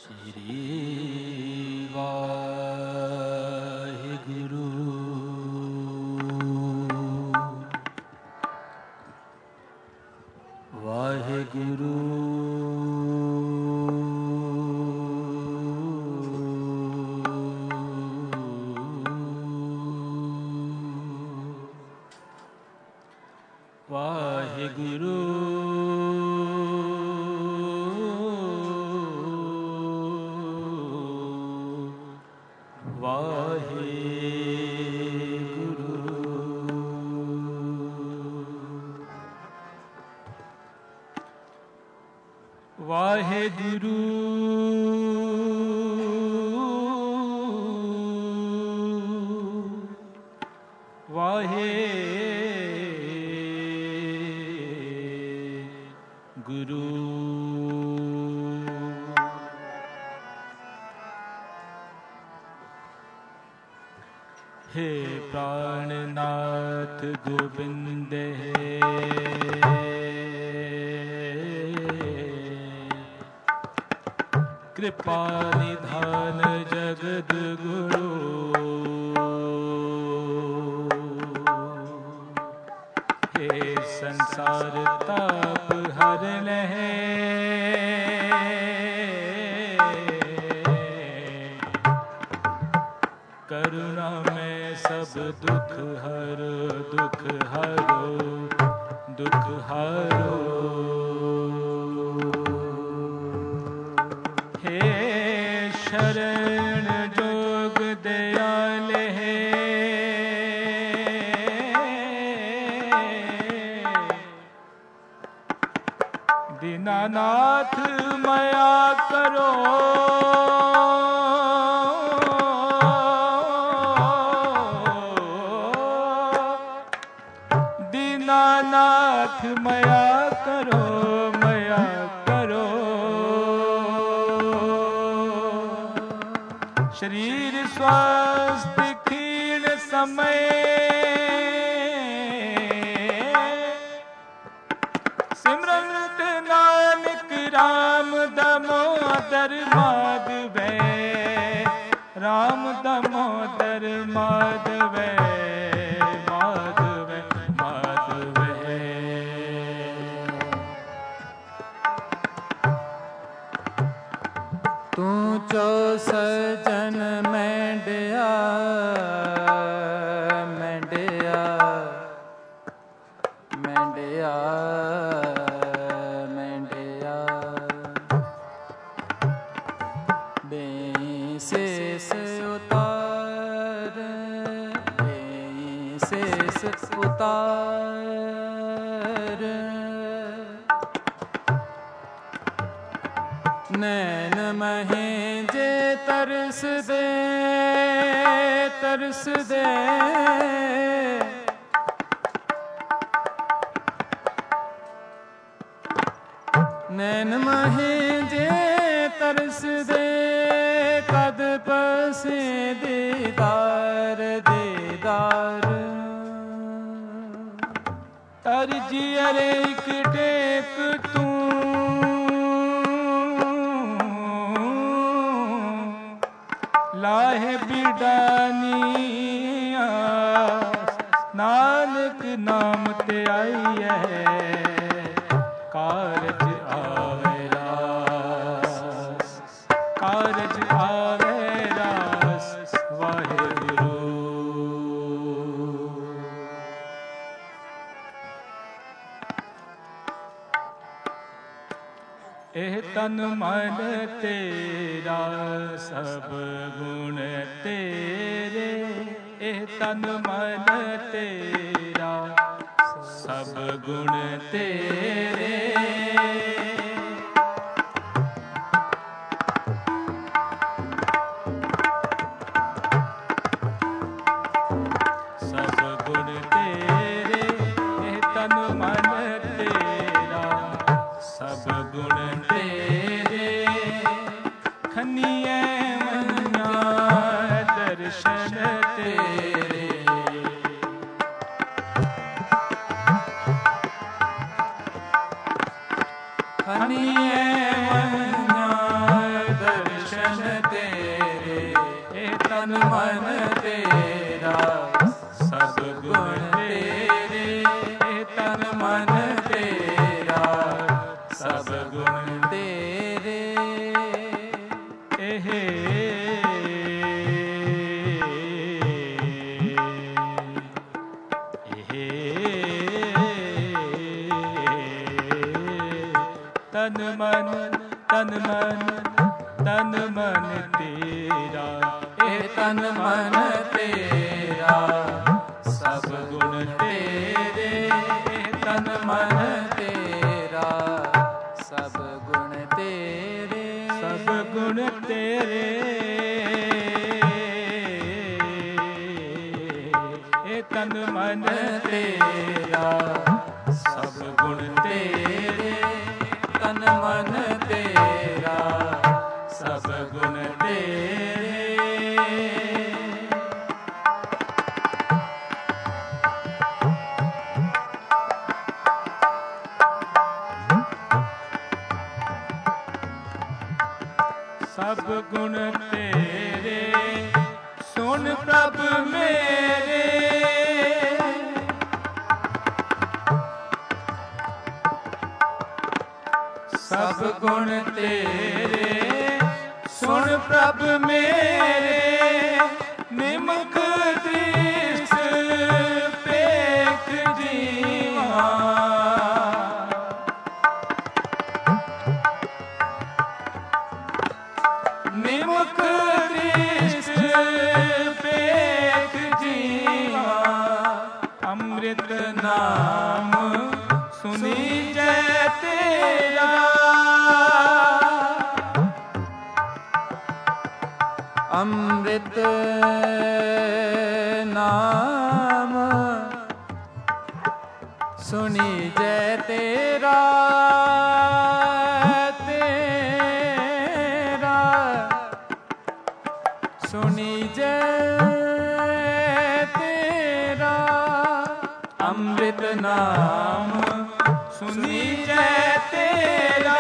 श्री वाहिगुरु वाहिगुरु वाहिगुरु वाहिगुरु वाहिगुरु हे प्राणनाथ गोविंद कृपा निधान जगद गुरु हे संसार ताप हर लहे करुणा में सब दुख हरो दुख हरो दुख हरो शरण जोग दयाल है दीनानाथ माया करो दीनानाथ माया करो माया करो शरीर स्वस्थ क्षीण समय सिमरन नानक राम दामोदर माधव राम दामोदर माधव माधव माधव तू चो सजन मेंडिया मेंडिया मेंडिया मेंडिया बेंसेस उतार बेंसेस उतार नैन महे जे तरस दे तरस दे नैन महे जे तरस दे कद पसे दीदार दीदार तरजी अरे एक टेक तू लाहे बिडानिया नानक नाम ते आई है कारज आवे रास कारज आवे रास वाहिगुरु एह तन मन तेरा सब गुण तेरे एह तन मन तेरा सब गुण तेरे सब गुण तेरे एह तन मन तेरा सब गुण तेरे खनिए मन्या दर्शन तेरे ਦਰਸ਼ਨ ਤੇਰੇ, ਇਹ ਤਨ ਮਨ ਤੇਰਾ ਸਭ ਗੁਣ ਤੇਰੇ, ਇਹ ਤਨ ਮਨ ਤੇਰਾ ਸਭ ਗੁਣ ਤੇਰੇ। ਇਹ ਤਨ ਮਨ ਤਨ ਮਨ ਤਨ ਮਨ ਤੇਰਾ, ਇਹ ਤਨ ਮਨ ਤੇਰਾ ਸਭ ਗੁਣ ਤੇਰੇ, ਇਹ ਤਨ ਮਨ ਤੇਰਾ ਸਭ ਗੁਣ ਤੇਰੇ, ਸਭ ਗੁਣ ਤੇਰੇ, ਇਹ ਤਨ ਮਨ ਤੇਰਾ ਸਭ ਗੁਣ ਤੇਰੇ, ਤਨ ਮਨ ਤੇਰਾ ਸਭ ਗੁਣ ਤੇਰੇ। ਸਭ ਗੁਣ ਤੇਰੇ ਸੁਣ ਪ੍ਰਭ ਮੇਰੇ, ਸਭ ਗੁਣ ਤੇਰੇ ਸੁਣ ਪ੍ਰਭ ਮੇਰੇ, ਨਿਮਖ ਦ੍ਰਿਸ਼ ਪੇਖ ਜੀਵਾ, ਨਿਮਖ ਦ੍ਰਿਸ਼ ਪੇਖ ਜੀਵਾ, ਅੰਮ੍ਰਿਤ ਨਾਮ ਸੁਣੀ ਜੈ ਤੇਰਾ, ਅੰਮ੍ਰਿਤ ਨਾਮ ਸੁਣੀ ਜੈ ਤੇਰਾ, ਤੇਰਾ ਸੁਣੀ ਜੈ ਤੇਰਾ, ਅੰਮ੍ਰਿਤ ਨਾਮ ਸੁਣੀ ਜੈ ਤੇਰਾ।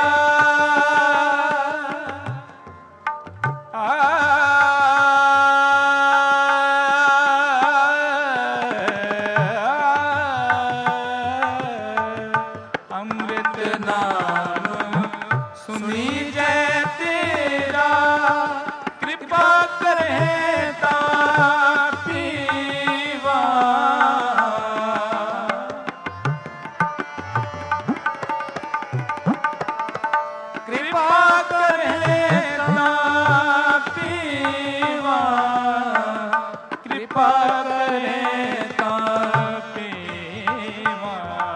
ਅੰਮ੍ਰਿਤ ਨਾਮ ਸੁਣੀ ਜੈ ਤੇਰਾ, ਕਿਰਪਾ ਕਰੇ ਤਾਂ ਪੀਵਾ, ਕਿਰਪਾ ਕਰੇ ਤਾਂ ਪੀਵਾ, ਕਿਰਪਾ ਕਰੇ ਤਾਂ ਪੀਵਾ।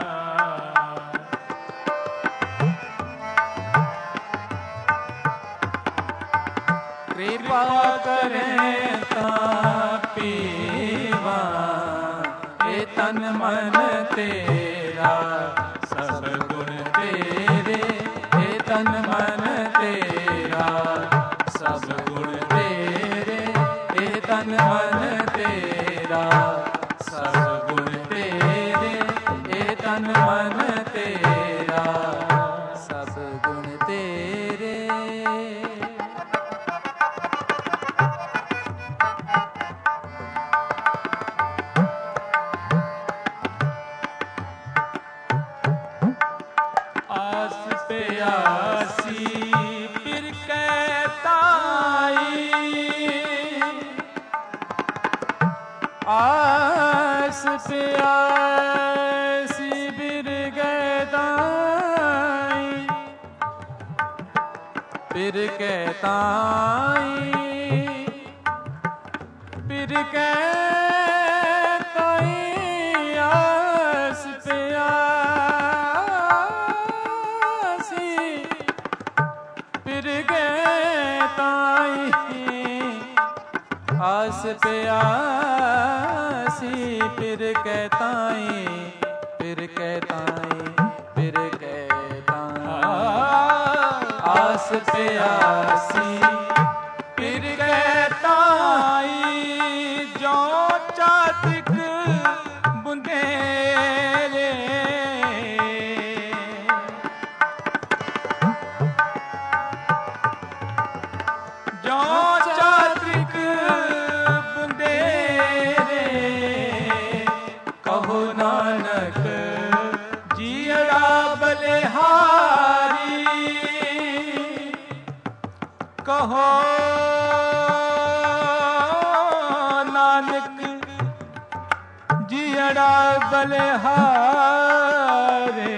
ਕਿਰਪਾ ਕਰੇ ਤਾਂ ਪੀਵਾ, ਇਹ ਤਨ ਮਨ ਤੇਰਾ ਸਭ ਗੁਣ ਤੇਰੇ, ਇਹ ਤਨ ਮਨ ਤੇਰਾ ਸਭ ਗੁਣ ਤੇਰੇ, ਇਹ ਤਨ ਮਨ ਤੇਰਾ ਸਭ ਗੁਣ ਤੇਰੇ, ਇਹ ਤਨ ਮਨ ਤੇਰਾ ਸਭ ਗੁਣ ਤੇਰੇ। ਆਸ ਪਿਆਸੀ ਫਿਰ ਕੈ ਤਾਈ, ਆਸ ਪਿਆਸੀ ਫਿਰ ਕੈ ਤਾਈ, ਫਿਰ ਕੈ ਤਾਈ, ਫਿਰ ਕੈ ਤਾਈ, ਆਸ ਪਿਆਸੀ ਫਿਰ ਗਏ ਤਾਈ, ਆਸ ਪਿਆਸੀ ਫਿਰ ਕੈ ਤਾਈ, ਫਿਰ ਕੈ ਤਾਈ, ਫਿਰ ਕੈ ਤਾਈ, ਆਸ ਪਿਆਸੀ ਫਿਰ ਕੈ ਤਾਈ, ਜੋ ਚਾਤਿਕ ਬੁੰਦੇਲੇ, ज्यों चात्रिक बुंदेरे, कहो नानक जियड़ा बलिहारी। कहो नानक जियड़ा बलिहारे,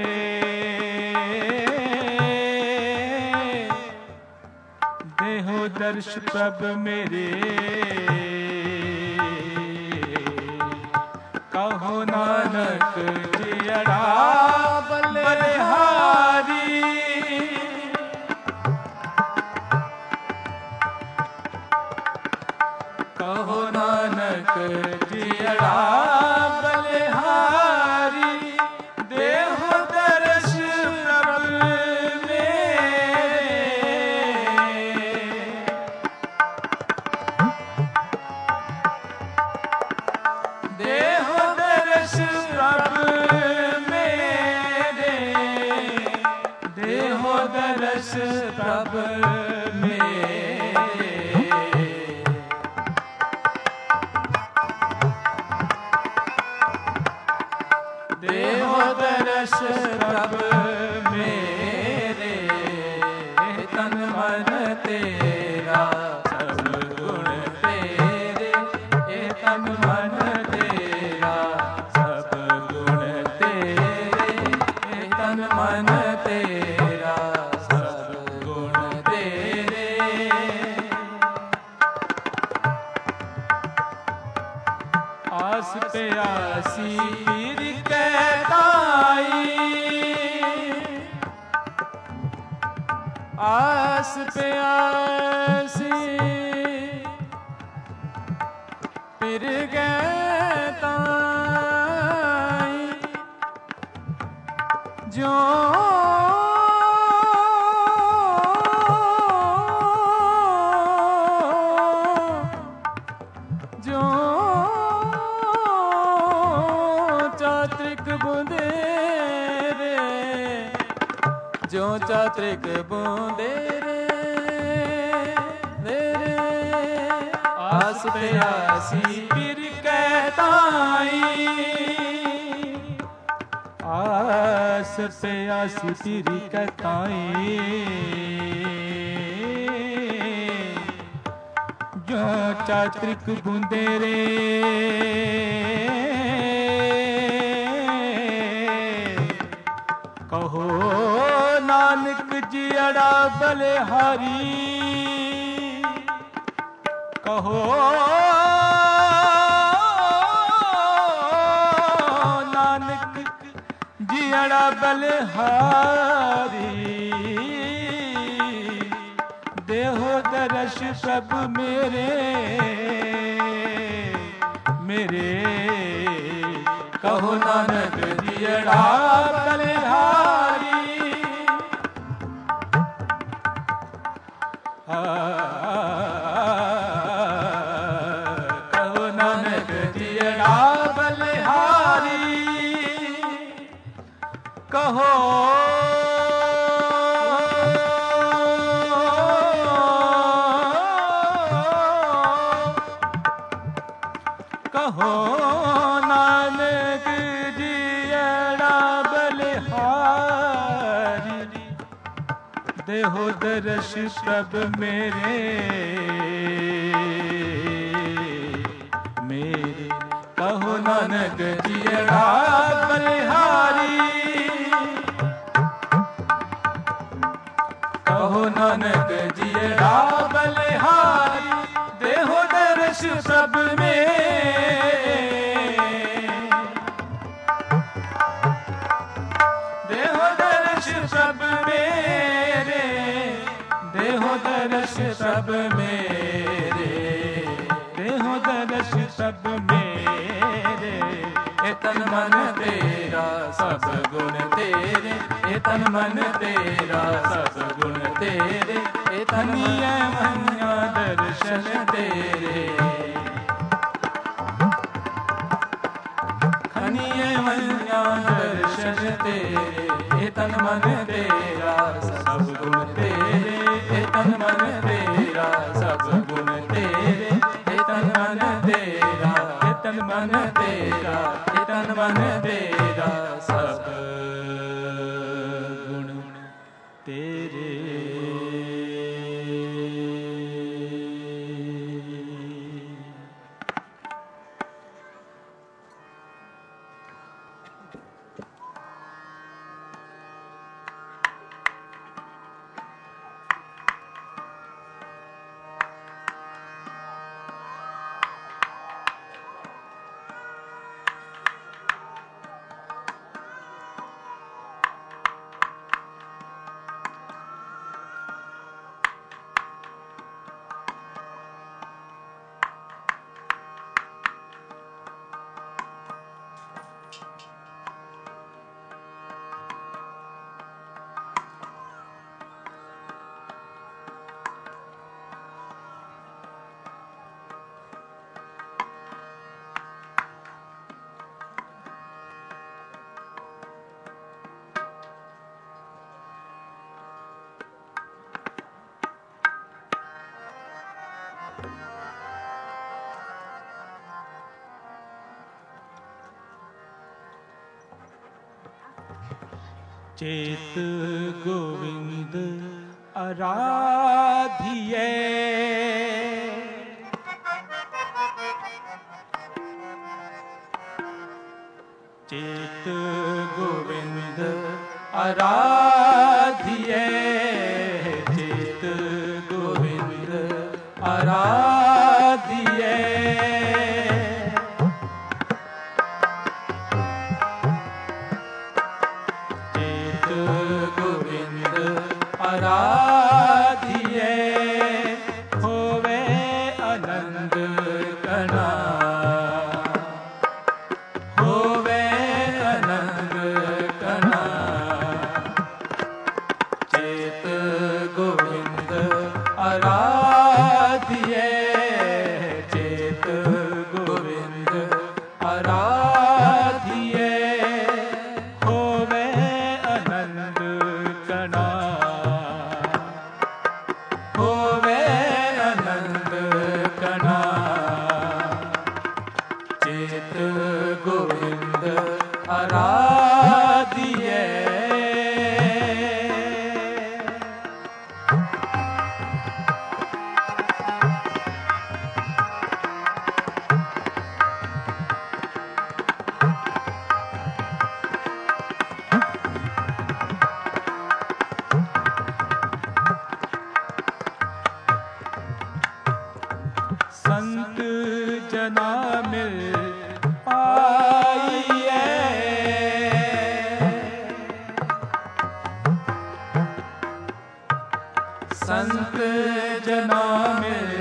देहो दर्श प्रभ मेरे। कहो नानक जियड़ा बलिहारी। कहो नानक जियड़ा बलिहारी, देहो दर्श प्रभ मेरे। देहो दर्श प्रभ मेरे, देहो दर्श प्रभ मेरे। देहो दर्श प्रभ मेरे, तन मन तेरा सब गुण तेरे। तन मन तेरा सब गुण तेरे। तन मन तेरा सब गुण तेरे। आस पे आसी पीर कहताई। आस पे आसी पिर कहताई, जो जो चात्रिक बुंदेरे, जो चात्रिक बुंदेरे रे। आस पे आसी पीर कहताई। आस पे आसी पीर कहताई, जो चात्रिक बुंदेरे। कहो नानक जियड़ा बलिहारी। कहो नानक जियड़ा बलिहारी, देहो दर्श सब मेरे मेरे। कहो नानक जियड़ा बलिहारी। कहो नानक जियड़ा बलिहारी। कहो कहो नानक जियड़ा बलिहारी, देहो दर्श प्रभ मेरे मेरे। कहो नानक जियड़ा बलिहारी। कहो नानक जियड़ा बलिहारी, देहो दर्श प्रभ मेरे। देहो दर्श प्रभ मेरे, देहो दर्श प्रभ मेरे। देहो दर्श प्रभ मेरे, तन मन तेरा सब गुण तेरे। तन मन तेरा सब गुण तेरे। धनिय मन्या दर्शन तेरे। खनिय मन्या दर्शन तेरे। तन मन तेरा सब गुण तेरे। तन मन तेरा सब गुण तेरे, हे तन मन तेरा, हे तन मन तेरा, हे तन मन तेरा, सब गुण तेरे। चेत गोविंद आराधिए, चेत गोविंद आराधिए, चेत गोविंद आराधिए, गोविंद आराधिए, होवे आनंद कणा, होवे आनंद कणा, चेत गोविंद आराधिए, चेत गोविंद आराधिए, होवे होवे आनंद कणा, चेत गोविंद आराधिए। संत जना मिल पाइए, संत जना मिल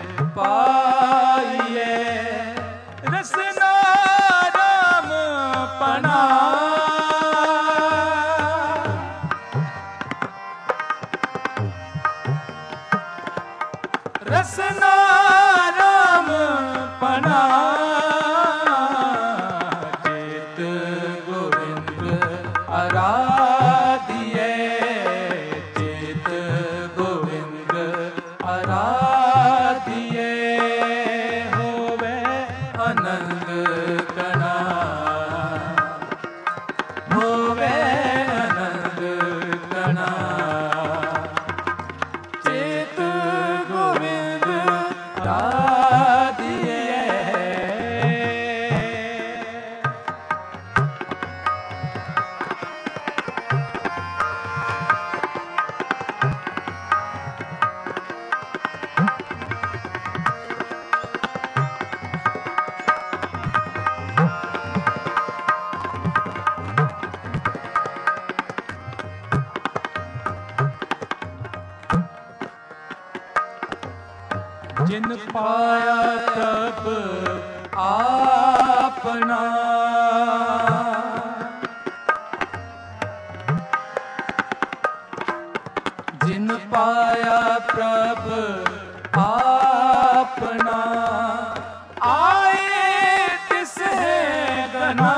पाइए, रसना राम पना, रसना राम पना, चेत गोविंद आराधिए, चेत गोविंद आराधिए, होवे आनंद कणा, होवे आनंद कणा, चेत गोविंद आराधिए। जिन पाया तब आपना, जिन पाया प्रभ आपना, आए तिसे गना,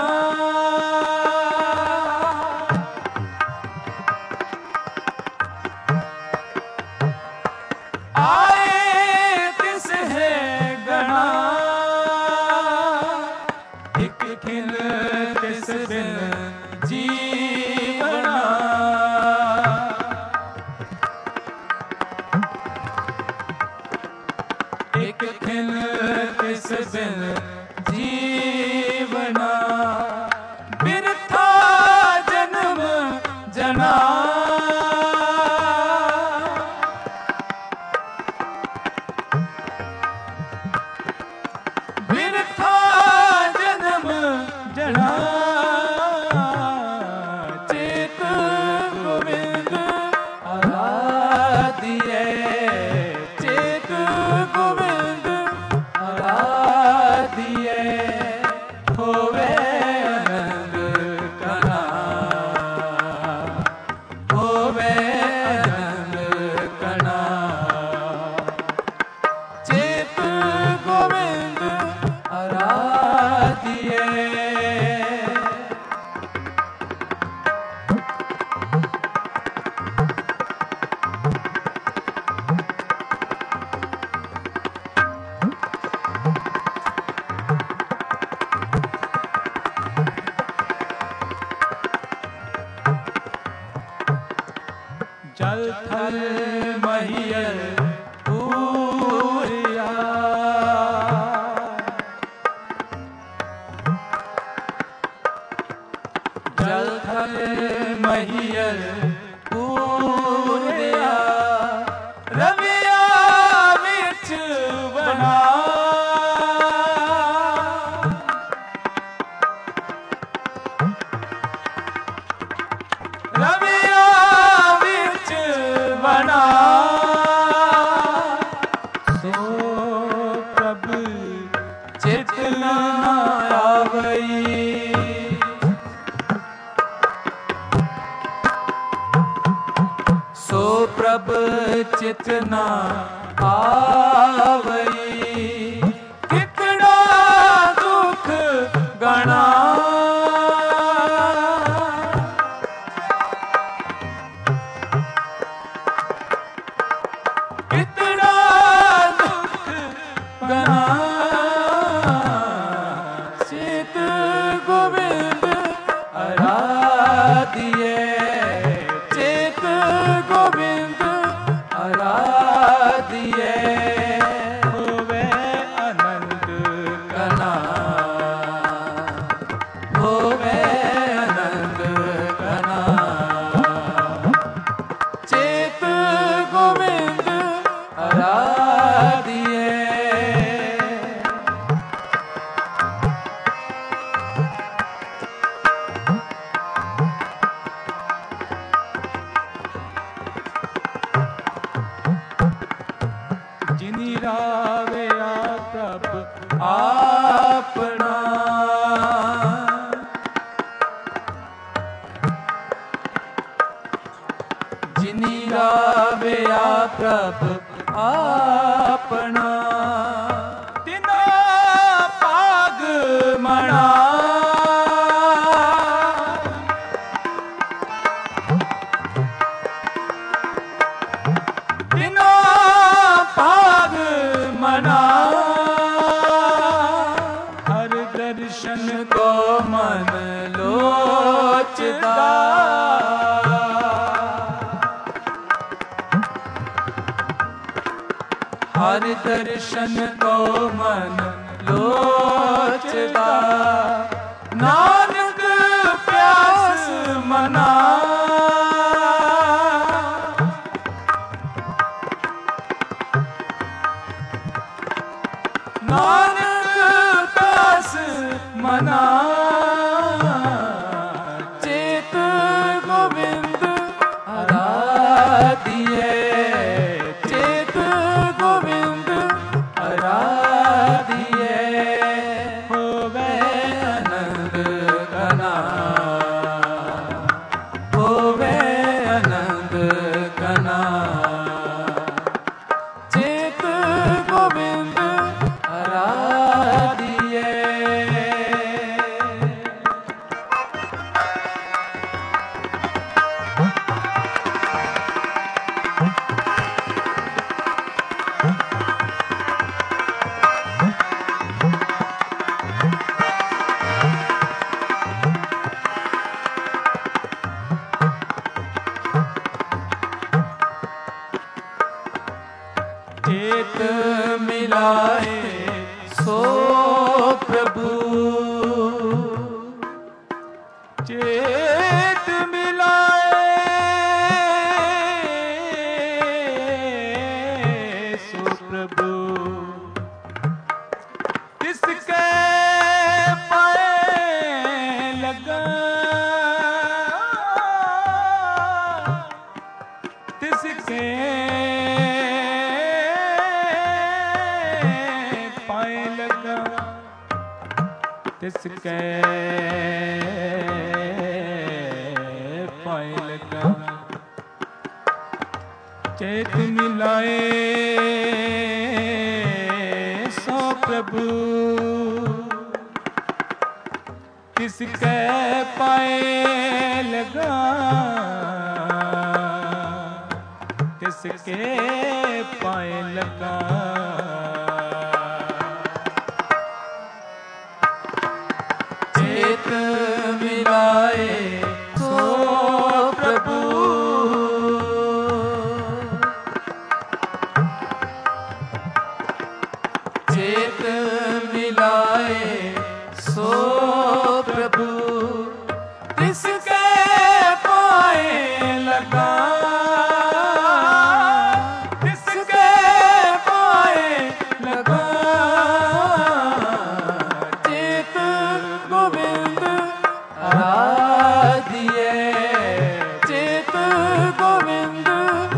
आए एक खिन किस बिन जीवना, बिरथा जन्म जना। बिरथा जन्म जना, चेत गोविंद आराधिए, चेत गोविंद आराधिए, होवे आनंद कना, होवे आनंद कना, चेत गोविंद आराधिए। जल थल महियल पूरिया, जल थल महियल पूरिया, रविया विच बना, रविया विच बना, सो प्रभु चित न आवई, सो प्रभ चित न आवई, कितना दुख गणा, कितना दुख गणा, चित गोविंद आराधिए, चित गोविंद आराधिए, होवे आनंद कना, होवे आनंद कना, चित गोविंद आराधिए। जिनी रावे प्रभ आपना, जिनी राविया प्रभ आपना, तिना पाग मणा, बिना पाग मना, हर दर्शन को मन लोचदा, हर दर्शन को मन लोचदा, नानक प्यास मना, नानक प्यास मना, चेत गोविंद आराधिए, चेत गोविंद आराधिए, होवे आनंद कना, होवे आनंद कना, चेत गोविंद आराधिए। चेत मिलाए सो प्रभु, चेत मिलाए सो प्रभु, किसके पाए लगा तिसके पाए लगा, तिसके पाए लगा। चेत मिलाए सो प्रभु, किसके पाए लगा, किसके पाए लगा। चेत मिलाए सो प्रभु, चेत मिलाए सो प्रभु, तिसके पाए लगा, तिसके पाए लगा। चेत गोविंद आराधिए, चेत गोविंद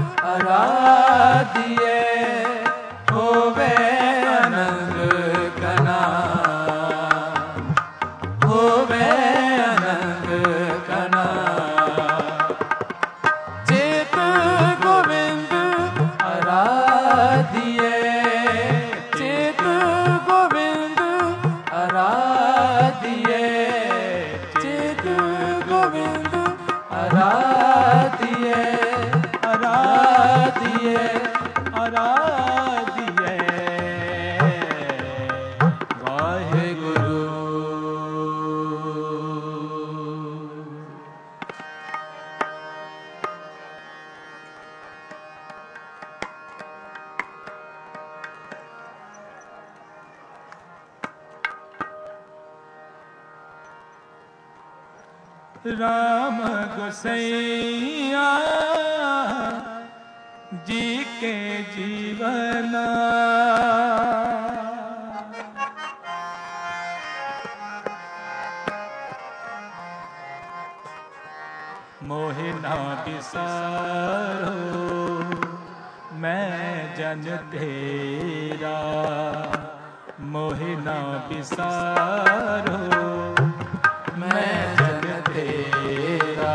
आराधिए, होवे आनंद घना, होवे आनंद घना। चेत गोविंद आराधिए, चेत गोविंद आराधिए, चेत गोविंद आराधिए, आराधिए, आराधिए वाहेगुरु। राम गोसैया जी के जीवना, मोहिना बिसारो मैं जन तेरा, मोहिना बिसारो मैं जन तेरा।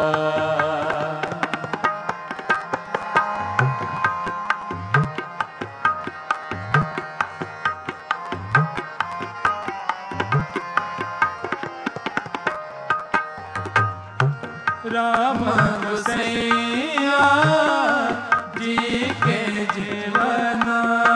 राम गोसैया जी के जीवना,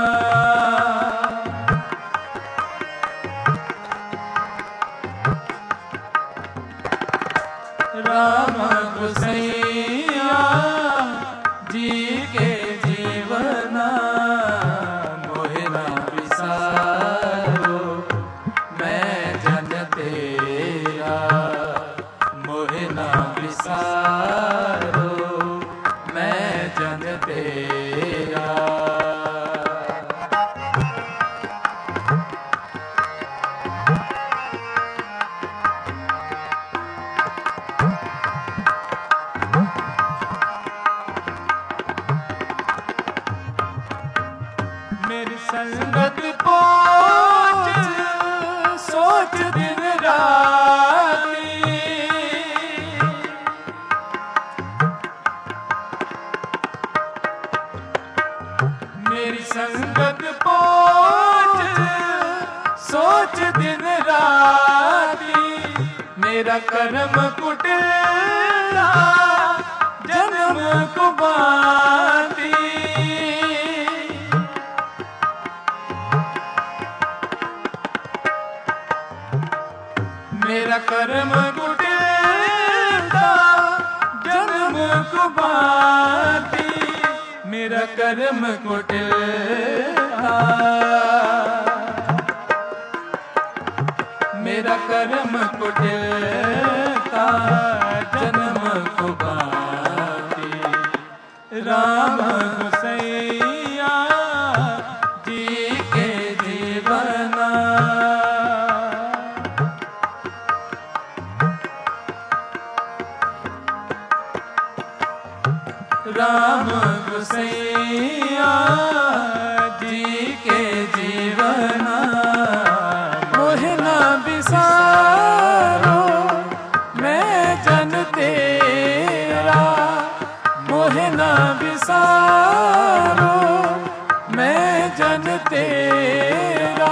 राम गोसैया जी के जीवना, मोहिना बिसारो मैं जन तेरा, मोहिना बिसारो मैं जन तेरा। मेरी संगत पहुंच सोच दिन राती, मेरी संगत पहुंच सोच दिन राती, मेरा कर्म कुटिला जन्म को बाती, मेरा कर्म कुटिला जन्म को बाती, मेरा कर्म कुटिल था, मेरा कर्म कुटिल था, जन्म को बाकी राम गोसैया जी के जीवना। राम गोसैया जी के जीवना। मोहे ना बिसारो मैं जन तेरा, मोहे ना बिसारो मैं जन तेरा।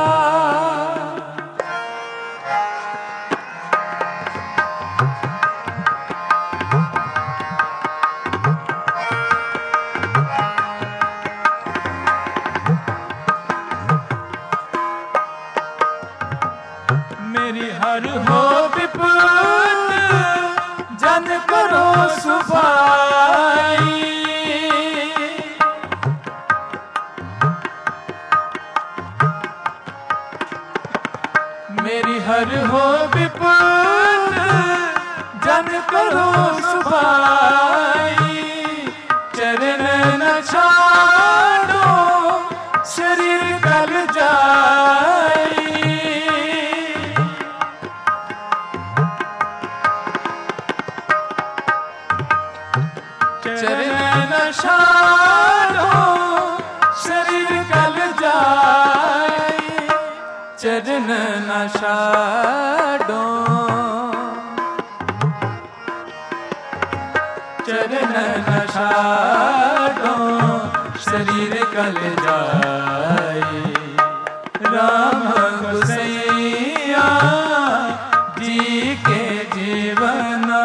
मेरी हर हो विपद जन करो सुभाई, मेरी हर हो विपद जन करो सुभाई। चरण न छाड़ो शरीर गल जाई, चरण न छाड़ो शरीर गल जाई। चरण न छाड़ो, चरण न छाड़ो शरीर गल जाई। राम गोसैया जी के जीवना।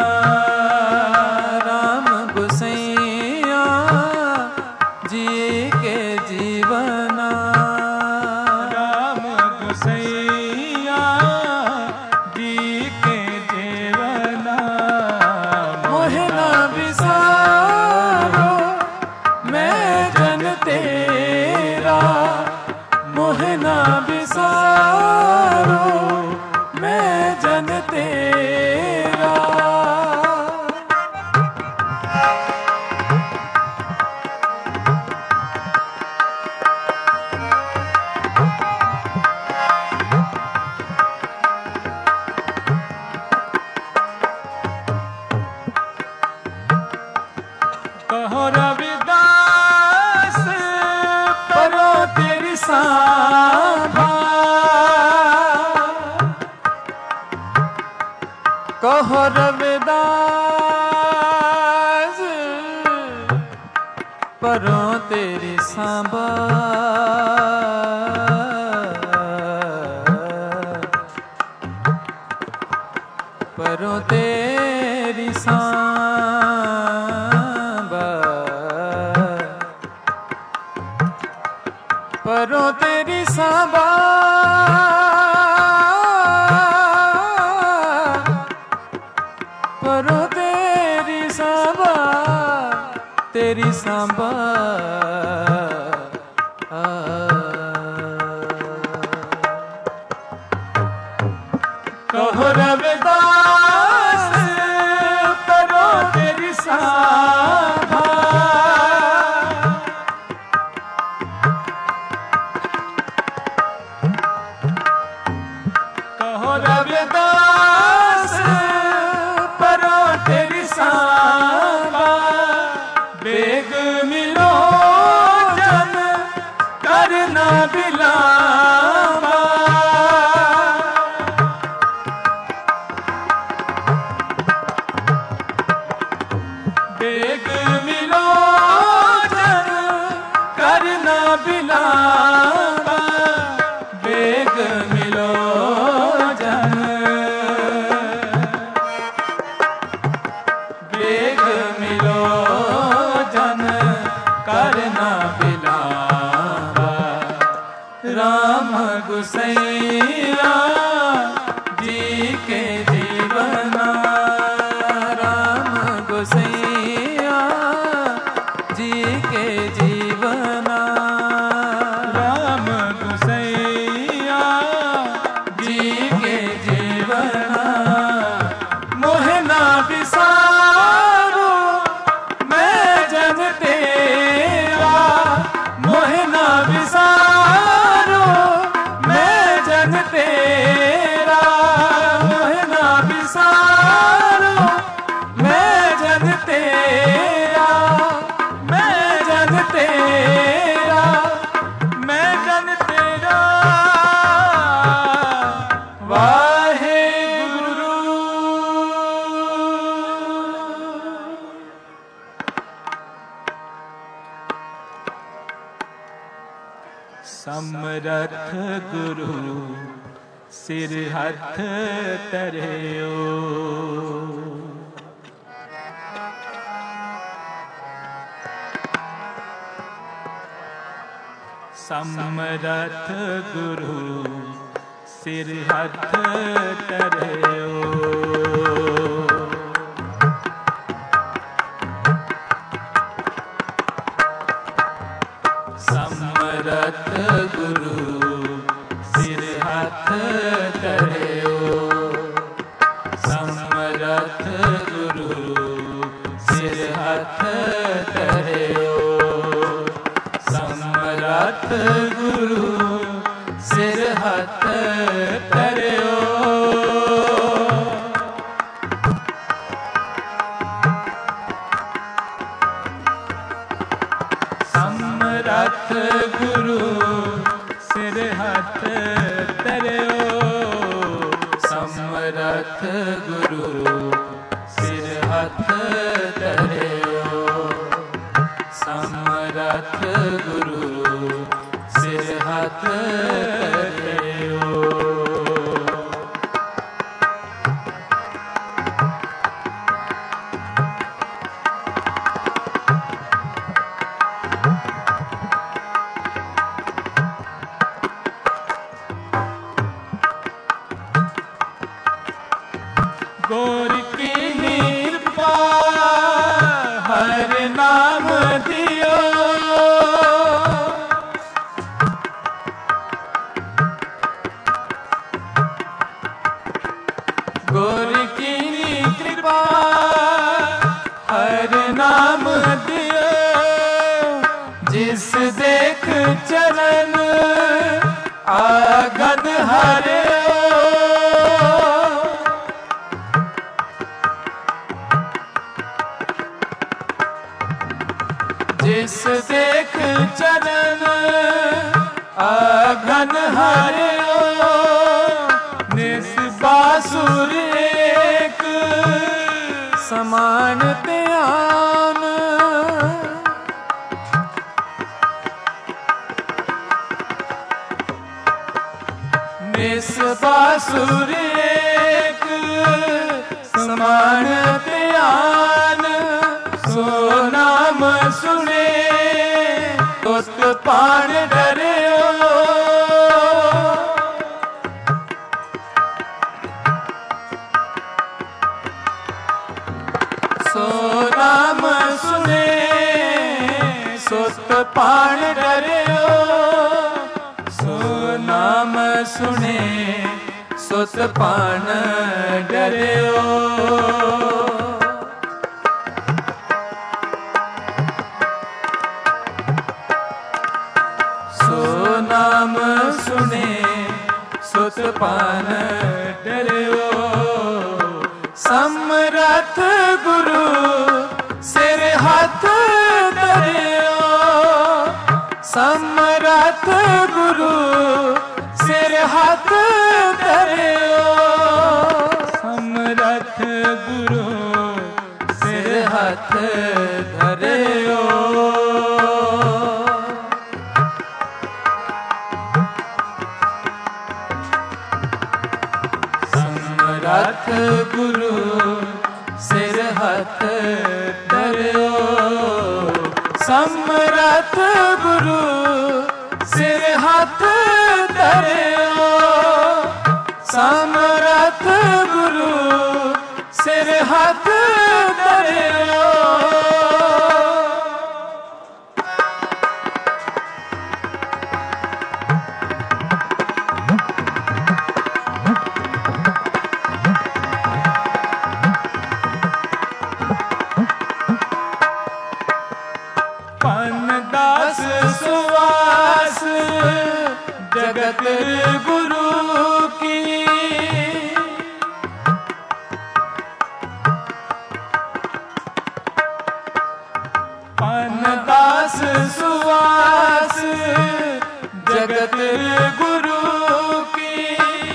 राम गोसैया जी के जीवना। राम गोसैया जी के जीवना। मोहे ना बिसारो मैं जन तेरा, मोहे ना बिसारो मैं जन तेरा। कहो रविदास परो तेरी सांभा, कहो रविदास परो तेरी सांभा। परो तेरी सांभा, परो तेरी सांभा। परो तेरी सांभा, तेरी सांभा। कहो रविदास परो तेरी सांभा। कहो रविदास परो तेरी सांभा। बेग मिलो जन करना बिलावा। बेग मिलो जन करना बिलावा। बेग मिलो जन, बेग मिलो जन करना बिलावा। राम गोसैया जी के जीवना। राम गोसैया जी के समरथ गुरु सिर हथ धरियो। समरथ गुरु सिर हथ धरियो। समरथ गुरु सिर हथ धरियो। समरथ गुरु सिर हथ धरियो। समरथ गुरु सिर हथ धरियो। समरथ गुरु सिर हथ धरियो। समरथ गुरु सिर हथ धरियो। समरथ गुरु सिर हथ धरियो। गोर की कृपा हर नाम दियो। गोर की कृपा हर नाम दियो। जिस देख चरण आगन हरियो। जिस देख चरण आगन हरियो। निस्बासुर एक समान ध्यान। निस्बासुर एक समान ध्यान। सो नाम सुने तुत पाण डरियो। सो नाम सुने सुत पाण डरियो। सो नाम सुने सुत पाण डरियो। नाम सुने सुत पाण डरियो। समरथ गुरु सिर हथ धरियो। समरथ गुरु सिर हथ धरियो। समरथ गुरु सिर हथ धरियो। समरथ गुरु सिर हथ धरियो। समरथ गुरु सिर हथ धरियो। समरथ गुरु सिर हथ धरियो। दास सुवास जगत गुरु की। दास सुवास जगत गुरु की।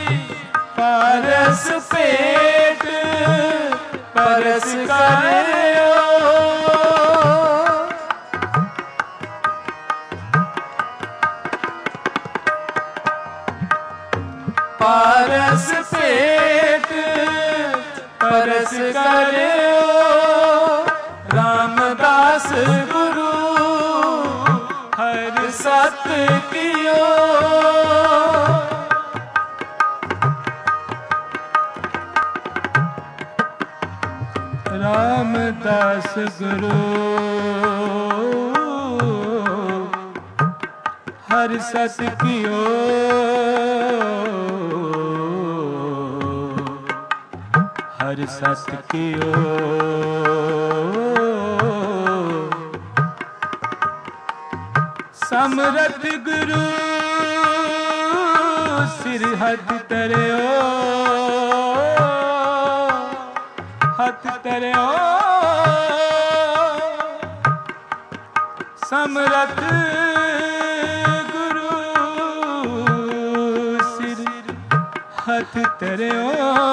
परस पेट परस करियो। पारस पेट परस करियो रामदास गुरु हर सत कियो। रामदास गुरु हर सत कियो। हर सत कियो। समरथ गुरु सिर हथ तरियो। हथ तरियो। समरथ गुरु सिर हथ तरियो।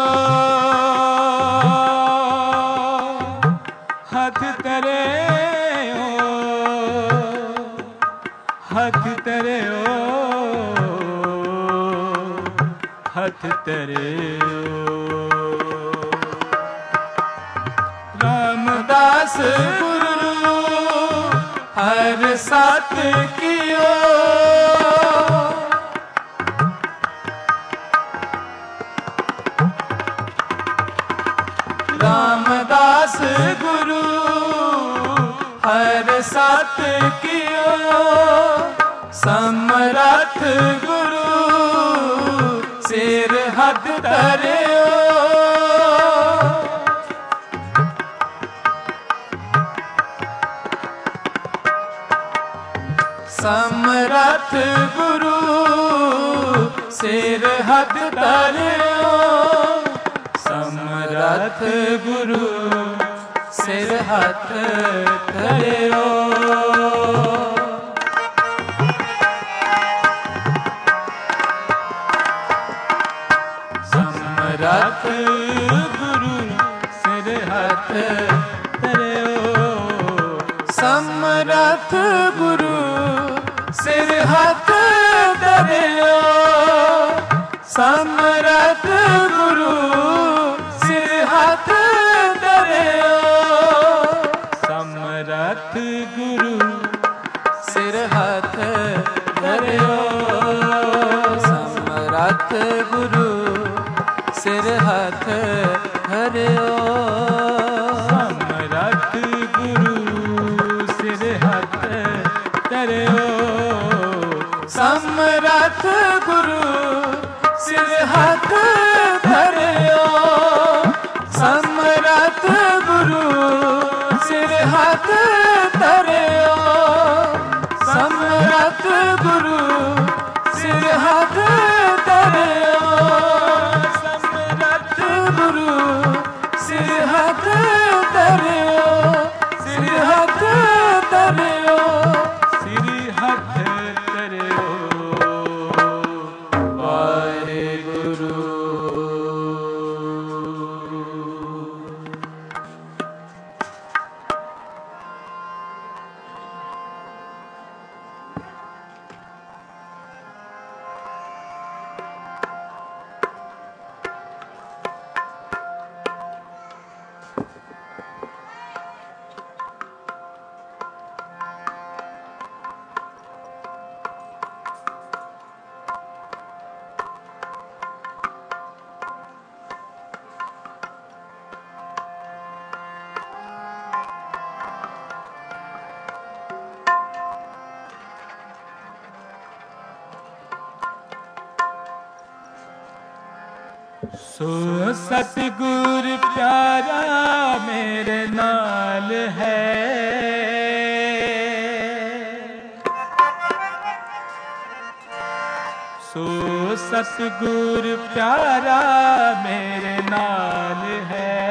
हथ तरियो। हथ तरियो। हथ तरियो। रामदास गुरु हर सत कियो। रामदास गुरु हर सत कियो। समरथ गुरु सिर हथ तरियो। समरथ गुरु सिर हथ तरियो। समरथ गुरु सिर हथ तरियो। समरथ गुरु सिर हथ तरियो। समरथ गुरु सिर हथ तरियो। समरथ गुरु सिर हथ तरियो। समरथ गुरु सिर हथ तरियो। समरथ गुरु सिर हथ तरियो। समरथ गुरु सिर हथ तरियो। समरथ गुरु सिर हथ तरियो। समरथ गुरु सिर हथ तरियो। समरथ गुरु सिर हथ तरियो। समरथ गुरु सिर हथ तरियो। सिर हथ तरियो। सिर हथ तरियो। वाहेगुरु। सो सतगुर प्यारा मेरे नाल है। सो सतगुर प्यारा मेरे नाल है।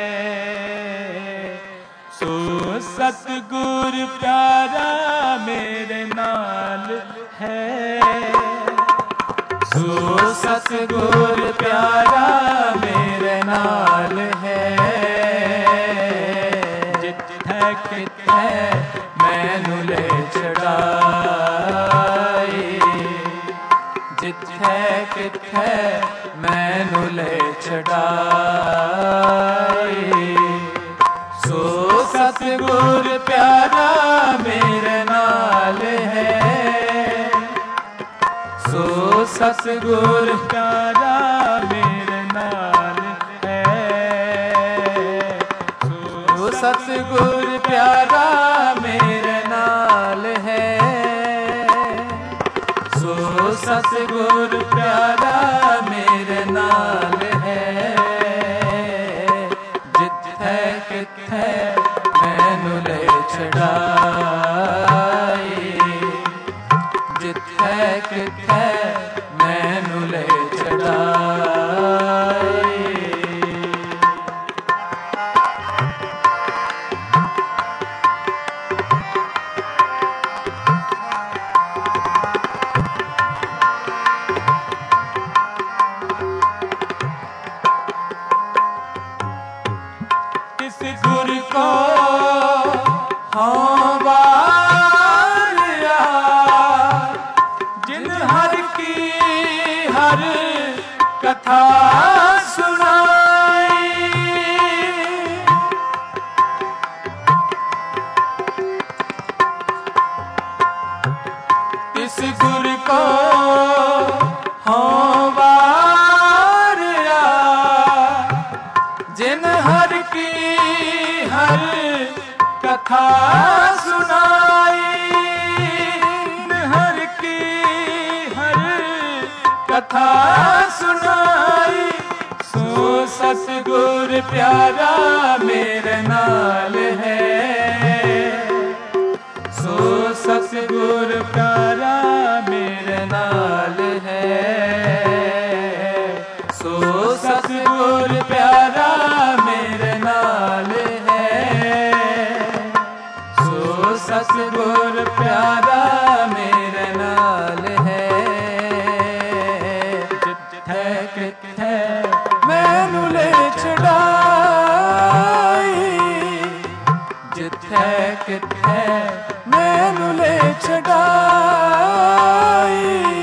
सो सतगुर प्यारा मेरे नाल है। सो सतगुर प्यारा मेरे नाल है। जिथे किथे मैनू ले छड़ाए। जिथे किथे मैनू ले छड़ाई। सो सतगुर प्यारा मेरे नाल है, सो सतगुर प्यारा मेरे नाल है, सो सतगुर प्यारा मेरे नाल है, सो सतगुर प्यारा मेरे नाल है। जिथे किथे मैनू ले छड़ाई, जिथे किथे मैनू ले छड़ाई। किस गुर को हाँ वारिया, जिन हर की हर कथा सुनाई। किस गुर को हाँ वारिया, जिन हर की हर कथा सुनाई, हर की हर कथा सुनाई। सो सतगुर प्यारा मेरे नाल है, सो सतगुर प्यारा मेरे नाल है, सो सतगुर प्यारा मेरे नाल है, सो सतगुर प्यारा मेरे नाल है। जिथे किथे मैनू ले छड़ाई, जिथे किथे मैनू ले छड़ाई।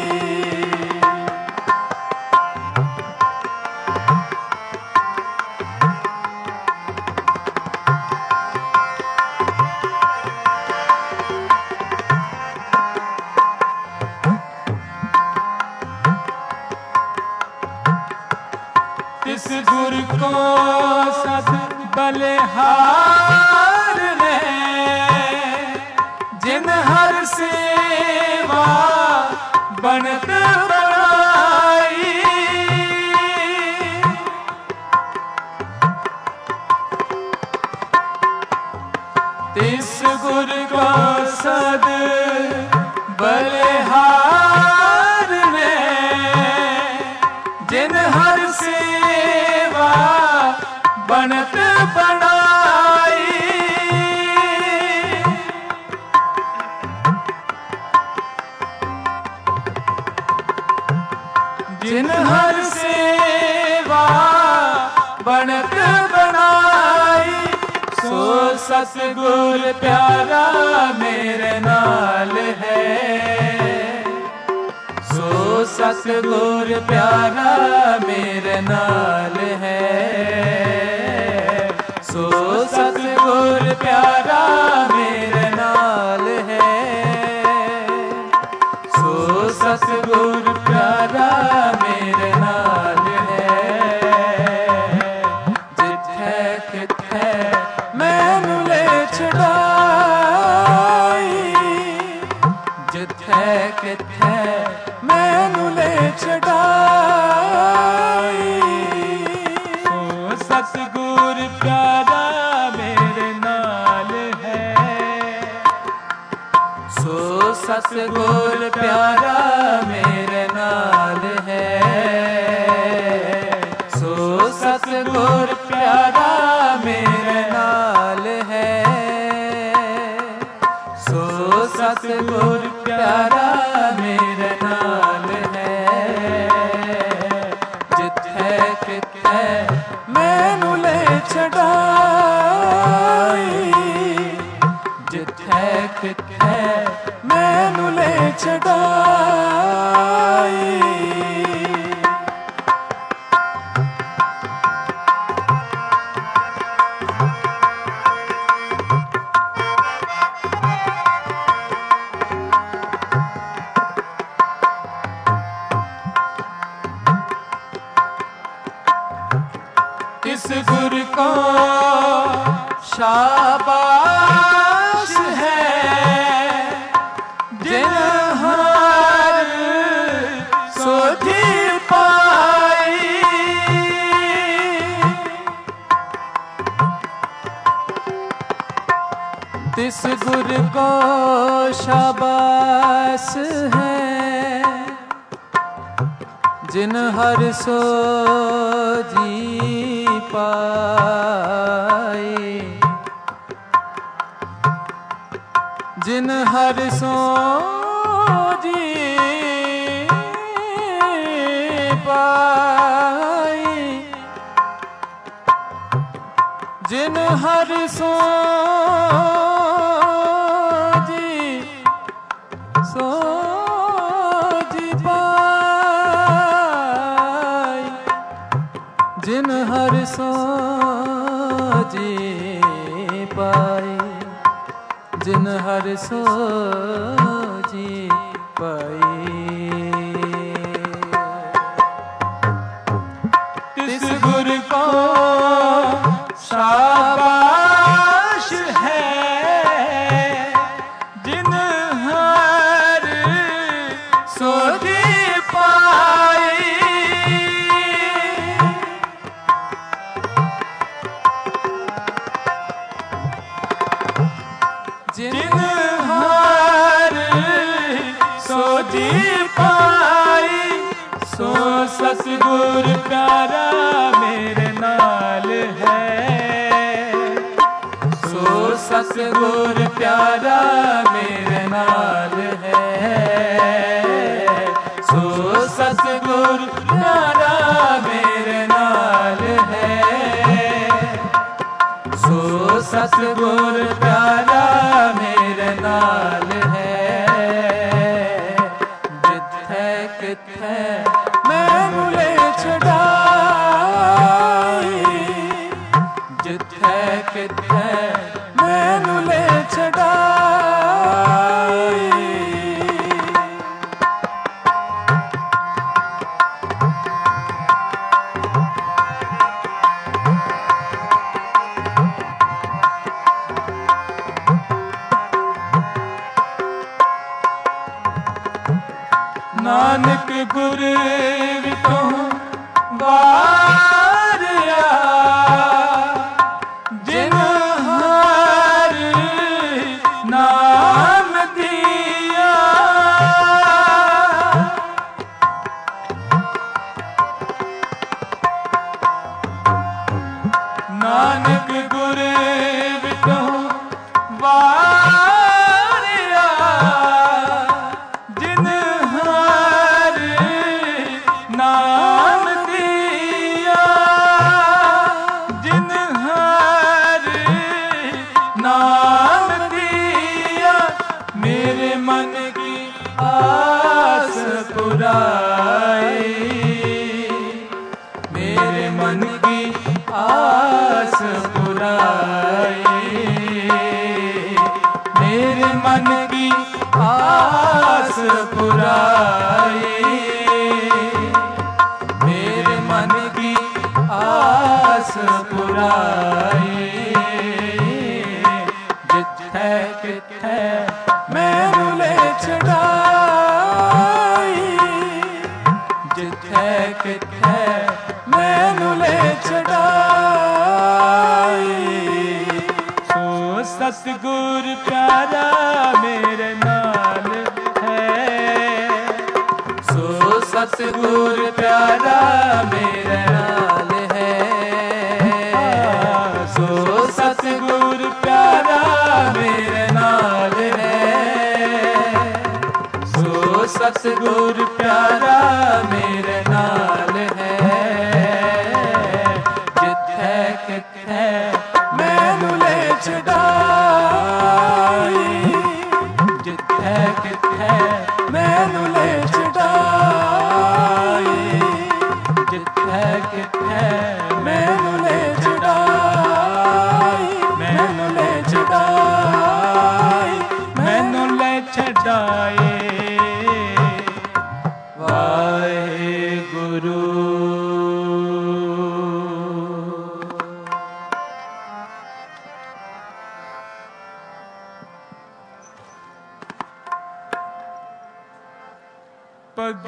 इस गुर को सद बलिहार ने, जिन हर सेवा बनत बनाई। इस गुर को सद बलिहार ने, जिन हर सेवा बनत बनाई। जिन हर सेवा बनत बनाई। सो सतगुर प्यारा मेरे नाल है, सो सतगुर प्यारा मेरे नाल है, सो सतगुर प्यारा मेरे नाल है, सो सतगुर प्यारा मेरे नाल है। जिथे किथे मैनू ले छड़ाई, जिथे किथे मैनू ले छड़ाई। सो सतगुर प्यारा मेरे नाल है, सो सतगुर प्यारा मेरे नाल है, सो सतगुर प्यारा मेरे नाल है, सो सतगुर प्यारा मेरे नाल है। जिथे किथे मैनू ले छड़ाई, जिथे किथे मैनू ले छड़ाई। को शाबाश है जिन हर सोधी पाई। तिस गुर को शाबाश है जिन हर सोजी पाई। जिन हर सोजी पाई। जिन हर सोजी पाई। जिन हर सोजी पाई। जिन हर सोजी पाई। तिस गुर को शाबाश है जिन हर सोधी पाई। जिन हर सोजी पाई। सो सतगुर प्यारा मेरे नाल है। सो सतगुर प्यारा मेरे नाल है। सो सतगुर प्यारा मेरे नाल है। सो सतगुर प्यारा मेरे नाल है। जिथे किथे मैनू ले छड़ाई। जिथे किथे मैनू ले छड़ाई। नानक गुर विटो वारिया जिन हर नाम दिया। नानक गुर विटो वारिया जिन हर नाम दिया। जिन हर नाम दिया। मेरे मन की आस पुराई। मेरे मन की आस पुराई। मेरे मन की आस पुराई। मेरे मन की आस पुराई। जिथे किथे मैनू ले छड़ाई। जिथे किथे मैनू ले छड़ाई। सो सतगुर प्यारा मेरे नाल है। सो सतगुर प्यारा मेरे नाल है। सो सतगुर प्यारा मेरे नाल है। सो सतगुर प्यारा मेरे नाल है। जिथे किथे मैनू ले छड़ाई। जिथे किथे मैनू ले छड़ाई। जिथे किथे मैनू ले छड़ाई। मैनू ले छड़ाई। मैनू ले छड़ाए। वाहे गुरु।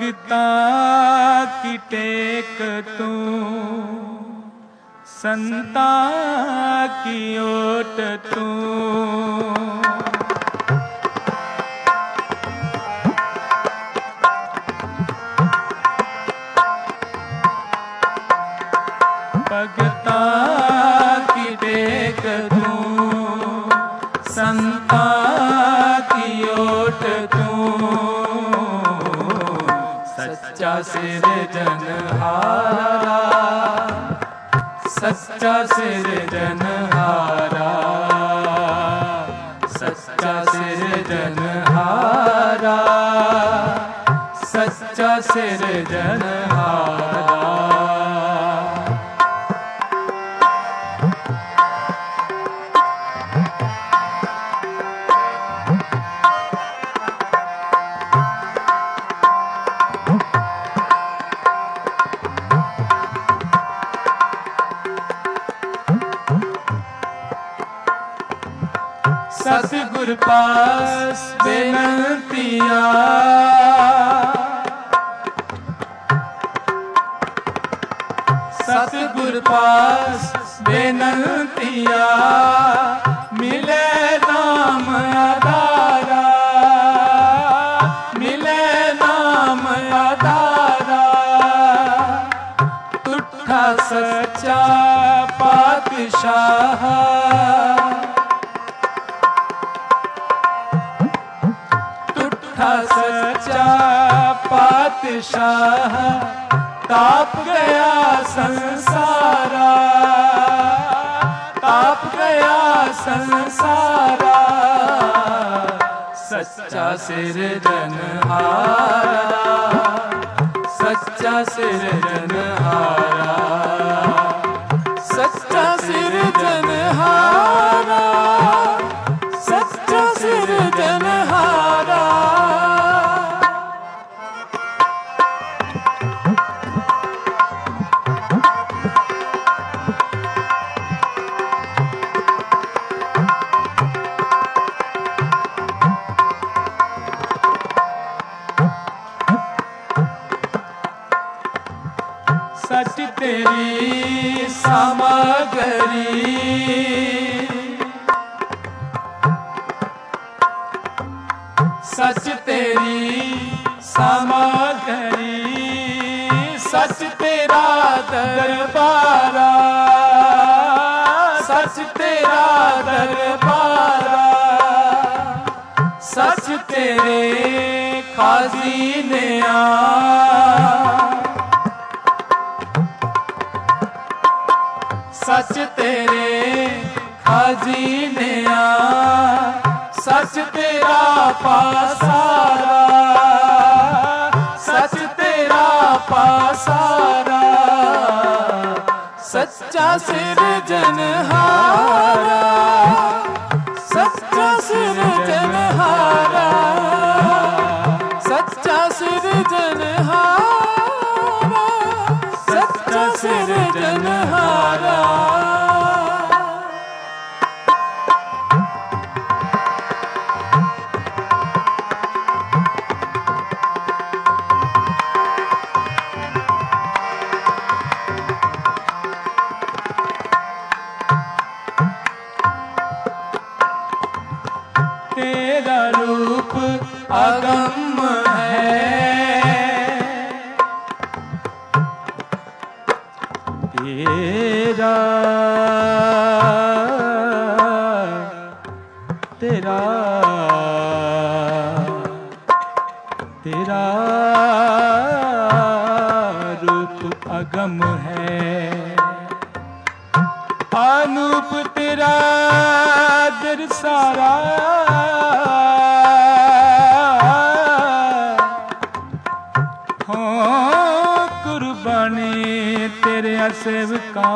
भगता की टेक तू, संता की ओट तू। भगता की टेक तू, संता की ओट तू। सच्चा सिरजनहारा, सच्चा सिरजनहारा, सच्चा सिरजनहारा, सच्चा सिरजनहारा। सतगुर पास बेनतिया, सतगुर पास बेनतिया, मिले नाम आधारा, मिले नाम आधारा। तुठा सच्चा पातशाह, सच्चा पातशाह, ताप गया संसारा, ताप गया संसारा। सच्चा सिरजनहारा, सच्चा सिरजनहारा, सच्चा सिरजनहारा, सच्चा सिरजनहारा। सच तेरी सामग्री, सच तेरी सामग्री, सच तेरा दरबारा, सच तेरा दरबारा। सच तेरे खाज़ीने आ, सच तेरे खाज़ीने आ, सच तेरा पासारा, सच तेरा पासारा। सच्चा सिरजनहारा, सच्चा सिरजनहारा, सच्चा सिरजनहारा, सच्चा सिरजनहारा। तेरा रूप अगम है, तेरा तेरा तेरा रूप अगम है, अनूप तेरा दिल सारा। हो कुर्बानी तेरे सेवका,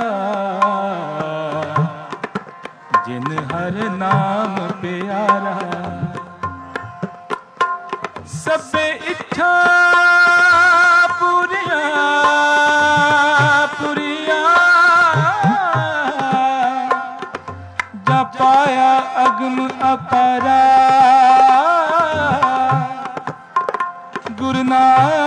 जिन हर नाम प्यारा। सबे इच्छा पूरिया पूरिया, जा पाया अगम अपरा। गुरु नानक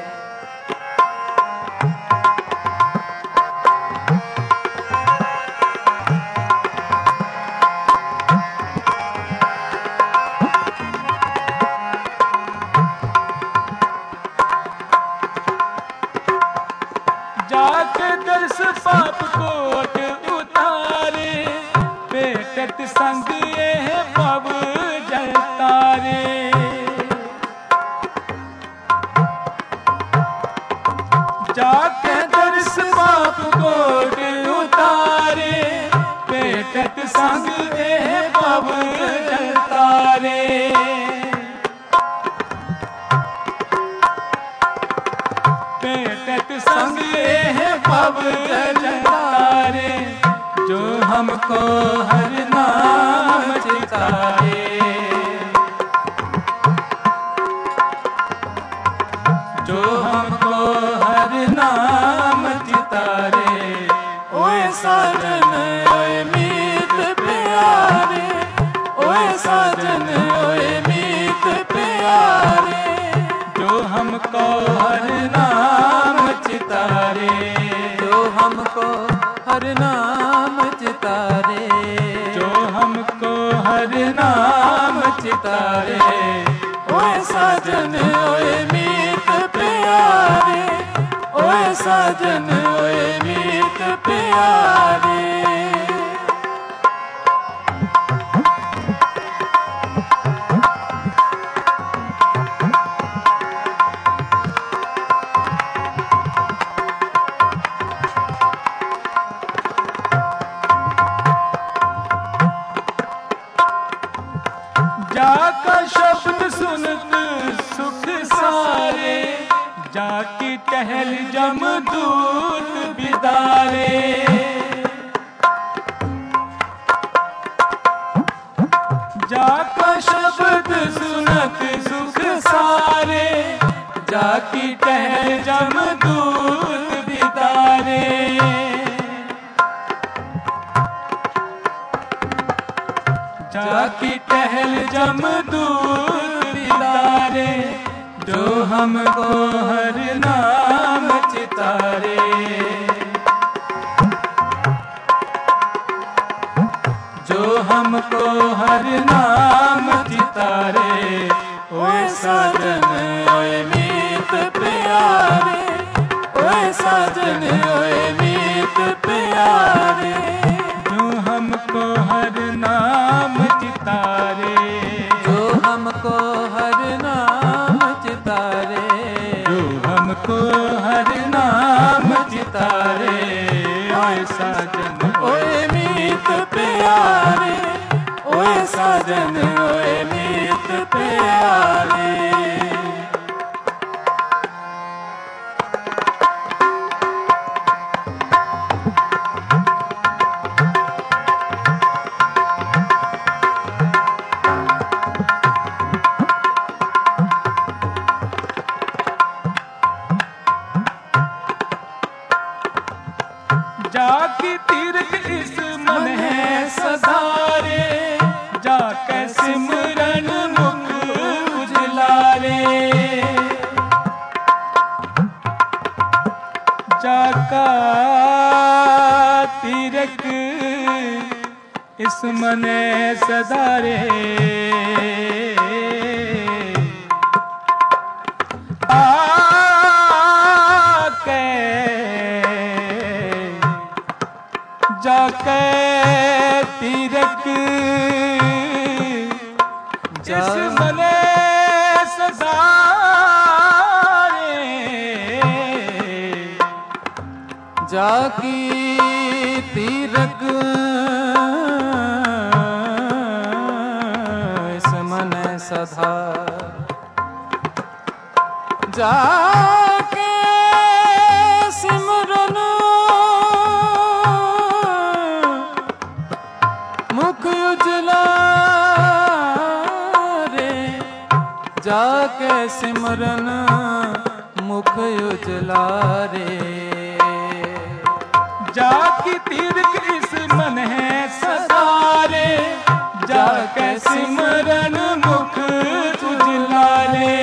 जाके दर्श पाप कोट उतारे, पेटत संग ये पव जल तारे। जाके दर्श पाप कोट उतारे, पेटत संग ये पव जल तारे। पेटत संग ये पव जल तारे, जो हमको हर नाम चितारे। जो हमको हर नाम चितारे, ओए साजन ओए मीत प्यारे, ओए साजन ओए मीत प्यारे। जो हमको हर नाम चितारे, जो हमको हर नाम चितारे, जो हमको हर नाम चितारे। ओए साजन ओए मीत प्यारे, ओए साजन ओए मीत प्यारे। जाका शब्द सुनत सुख सारे, जाकी टहल जमदूत बिदारे। जाका शब्द सुनत सुख सारे, जाकी टहल जमदूत बिदारे। जाकी टहल जमदूत बिदारे। जो हमको हर नाम चितारे, जो हमको हर नाम चितारे। ओए साजन ओए मीत प्यारे, ओए साजन ओए मीत प्यारे। जो हमको हर नाम चितारे, जो हमको हर नाम चितारे, जो हमको हर नाम चितारे। ओए साजन ओए मीत प्यारे, ओए साजन ओए मीत प्यारे। जाकी तीर्थ इस मन है सधारे, जाके सिमरन मुख उजलारे। जाका तीर्थ इस मन सधारे, जाके तीरक जिस मने सदारे। जाकी तीरक इस मन सधा, जाके सिमरन मुख उजलारे। जाके सिमरन मुख उजलारे। जाकी तीर्थ इस मन है सदारे, जाके सिमरन मुख उजलारे।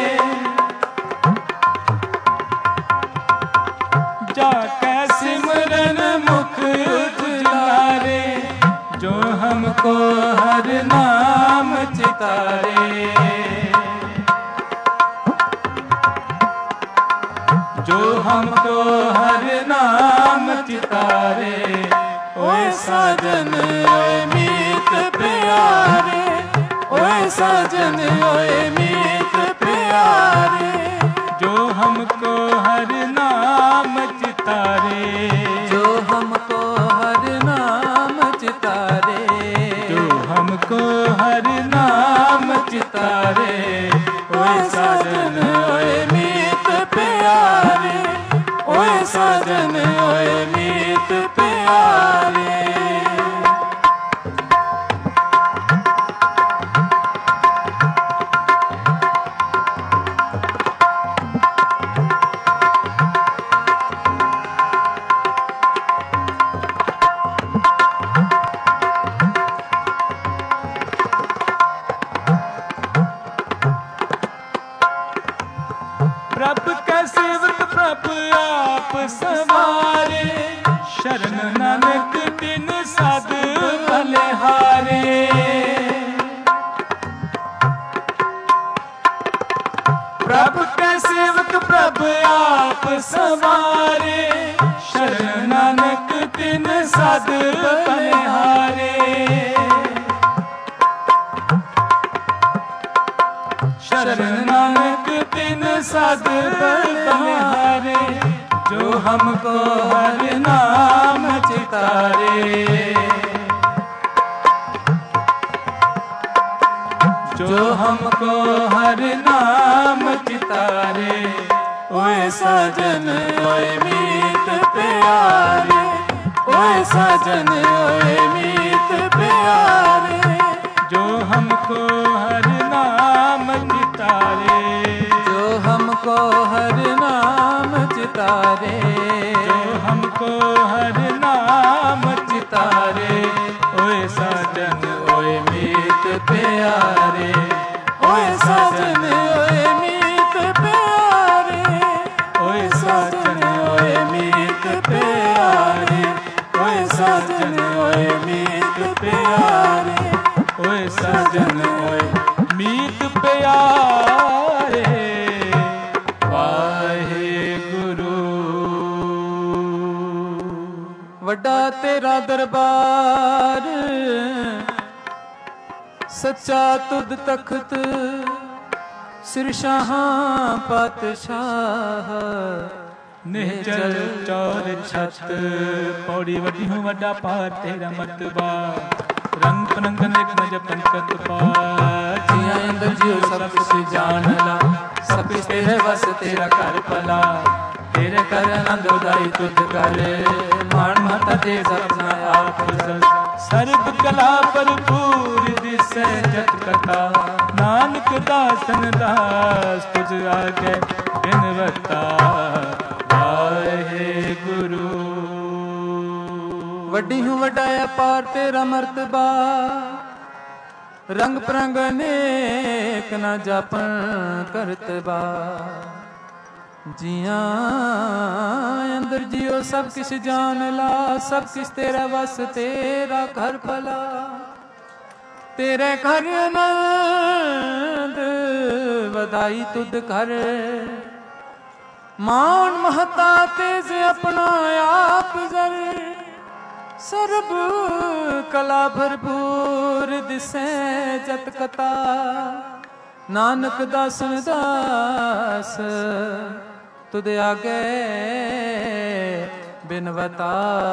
जाके सिमरन मुख उजलारे। जो हमको हर नाम चितारे, जो हमको हर नाम चितारे। ओए साजन ओए मीत प्यारे, ओए साजन ओए मीत प्यारे। जो हमको हर नाम चितारे, जो हमको हर नाम चितारे, जो हमको हर नाम चितारे। ओए साजन ओए मीत प्यारे, ओए साजन ओए मीत प्यारे। प्रभु का सेवक प्रभु आप सवारे। शरण नानक बिन साध बलिहारे। प्रभु का सेवक प्रभु आप सवारे। शरण नानक बिन साध बलिहारे। शरण नानक बिन साध बलिहारे। जो हमको हर नाम चितारे, जो हमको हर नाम चितारे। ओए साजन ओए मीत प्यारे, ओए साजन ओए मीत प्यारे। जो हमको हर नाम चितारे, जो हमको हर नाम चितारे, जो हमको हर नाम चितारे। ओए साजन ओए मीत प्यारे, ओए साजन ओए मीत प्यारे, ओए साजन ओए मीत प्यारे। ओए साजन ओए मीत प्यारे, ओए साजन ओए मीत प्यारे। वाहेगुरु। ਵੱਡਾ ਤੇਰਾ ਦਰਬਾਰ, ਸੱਚਾ ਤੁਧ ਤਖਤ, ਸਿਰ ਸ਼ਾਹਾਂ ਪਾਤਸ਼ਾਹ। ਨਿਹਚਲ ਚੌਰ ਛਤ, ਪੌੜੀ ਵੱਡੀ ਹੂੰ ਵੱਡਾ ਪਾਰ ਤੇਰਾ ਮਤਬਾ। ਰੰਗ ਪਨੰਗਨ ਇੱਕ ਨ ਜਪਨ ਕਤ ਪਾਰ। ਜੀਆਂ ਅੰਦਰ ਜਿਉ ਸਭ ਕੁਛ ਜਾਣ ਲਾ, ਸਭ ਕੁਛ ਤੇਰੇ ਵਸ ਤੇਰਾ ਘਰ ਭਲਾ। ਤੇਰੇ ਕਰ ਆਨੰਦ ਉਦਾਈ ਤੁਧ ਕਰ, ਮਾਣ ਮਹਤਾ ਤੇ ਸਪਨਾ ਆਪ ਸਸ। ਸਰਬ ਕਲਾ ਭਰਪੂਰ ਦਿਸੈ ਜਤ ਕਥਾ। ਨਾਨਕ ਦਾਸਨ ਦਾਸ ਤੁਝ ਆਗੇ ਬਿਨਵਤਾ। ਵਾਹਿਗੁਰੂ। ਵੱਡੀ ਹੂੰ ਵੱਡਾ ਅਪਾਰ ਤੇਰਾ ਮਰਤਬਾ। ਰੰਗ ਪ੍ਰੰਗ ਅਨੇਕ ਨਾ ਜਾਪਣ ਕਰਤਬਾ। ਜੀਆਂ ਅੰਦਰ ਜਿਉ ਸਭ ਕਿਛ ਜਾਣ ਲਾ, ਸਭ ਕਿਛ ਤੇਰਾ ਵਸ ਤੇਰਾ ਘਰ ਭਲਾ। ਤੇਰੇ ਘਰ ਆਨੰਦ ਵਧਾਈ ਤੁਧ ਕਰ, ਮਾਣ ਮਹਤਾ ਤੇਜ ਆਪਣਾ ਆਪ ਜ਼ਰ। ਸਰਬ ਕਲਾ ਭਰਪੂਰ ਦਿਸੈ ਜਤ ਕਤਾ। ਨਾਨਕ ਦਾਸਨ ਦਾਸ ਤੁਧ ਆਗੇ ਬਿਨਵਤਾ।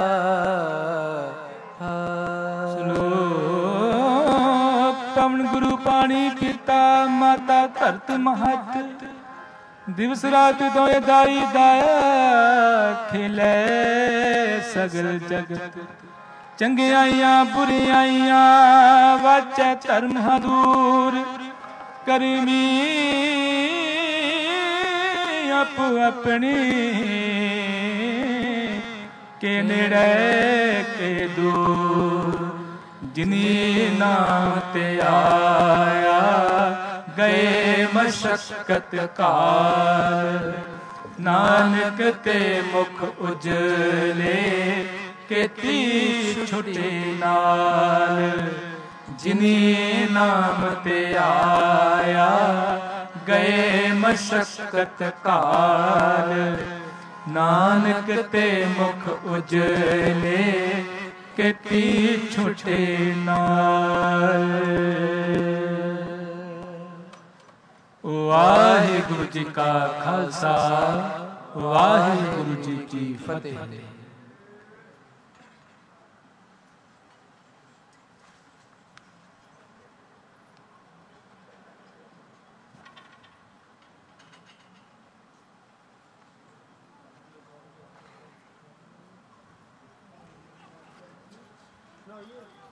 ਸ਼ਲੋਕ। ਪਵਨ ਗੁਰੂ ਪਾਣੀ ਪਿਤਾ ਮਾਤਾ ਧਰਤ ਮਹਤ। ਦਿਵਸ ਰਾਤ ਦੋਇ ਦਾਈ ਦਾਇਆ। ਖਿਲੇ ਸਗਲ ਜਗਤ। ਚੰਗਿਆਈਆਂ ਬੁਰਿਆਈਆਂ ਵਾਚੈ ਧਰਮ ਹਦੂਰ। ਕਰਮੀ ਆਪ ਆਪਣੀ ਕੇ ਨੇੜੇ ਕੇ ਦੂਰ। ਜਿਨੀ ਨਾਮ ਤੇ ਆਇਆ ਗਏ ਮਸ਼ਕਤ ਕਾਲ। ਨਾਨਕ ਤੇ ਮੁਖ ਉਜਲੇ ਕੀਤੀ ਛੁਟੀ ਨਾਲ। ਜਿਨੀ ਨਾਮ ਤੇ ਆਇਆ ਗਏ ਮਸ਼ਕਤ ਕਾਲ। नानक ते मुख उजले केती छुटे नाल। वाहिगुरु जी का खालसा, वाहिगुरु जी की फतेह। No, you.